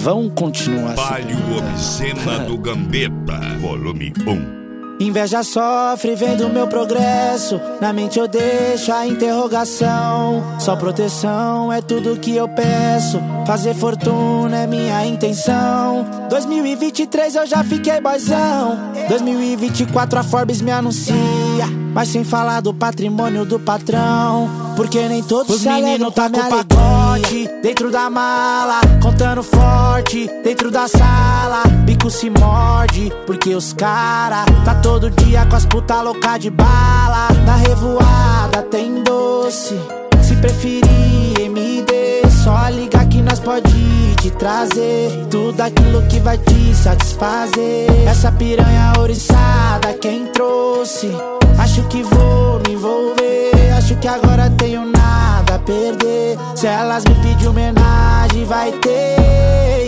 vão continuar. Palio Obscena do Gambetta, volume 1. Inveja sofre vendo meu progresso, na mente eu deixo a interrogação. Só proteção é tudo que eu peço, fazer fortuna é minha intenção. 2023 eu já fiquei boizão, 2024 a Forbes me anuncia, mas sem falar do patrimônio do patrão, porque nem todos se alegram tá com o pacote dentro da mala, contando forte dentro da sala. Bico se morde, porque os cara tá todo dia com as puta louca de bala. Na revoada tem doce, se preferir MD, só liga que nós pode te trazer tudo aquilo que vai te satisfazer. Essa piranha ouriçada quem trouxe, acho que vou me envolver, acho que agora tenho nada a perder. Se elas me pedir homenagem vai ter.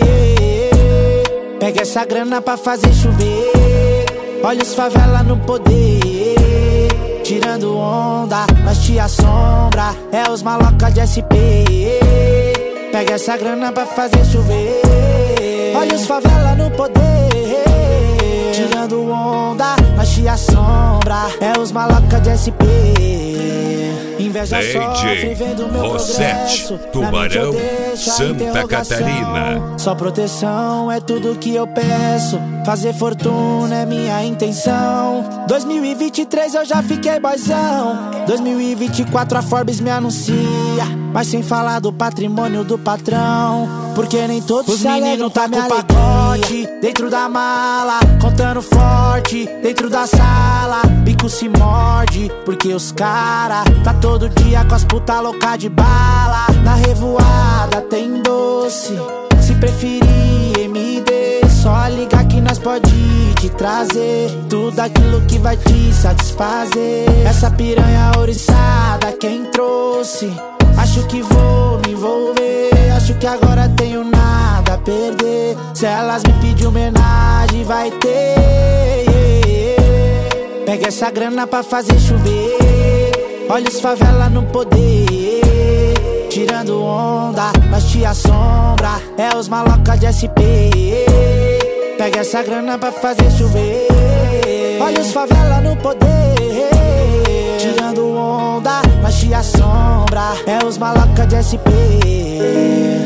Pega essa grana pra fazer chover, olha os favela no poder, tirando onda, nós te assombra, é os maloca de SP. Pega essa grana pra fazer chover, olha os favela no poder, tirando onda, nós te assombra, é os maloca de SP. Inveja sofre vendo meu progresso, Tubarão, Santa Catarina. Só proteção é tudo que eu peço, fazer fortuna é minha intenção. 2023 eu já fiquei boizão, 2024 a Forbes me anuncia, mas sem falar do patrimônio do patrão, porque nem todos os meninos tá com o pacote dentro da mala, contando forte dentro da sala. Bico se morde, porque os cara tá todo dia com as puta louca de bala. Na revoada tem doce, se preferir MD, só liga que nós pode te trazer tudo aquilo que vai te satisfazer. Essa piranha ouriçada quem trouxe, acho que vou me envolver, acho que agora tenho nada a perder. Se elas me pedir homenagem vai ter. Pega essa grana pra fazer chover, olha os favela no poder, tirando onda, nós te assombra, é os maloca de SP. Pega essa grana pra fazer chover, olha os favela no poder, tirando onda, nós te assombra, é os maloca de SP.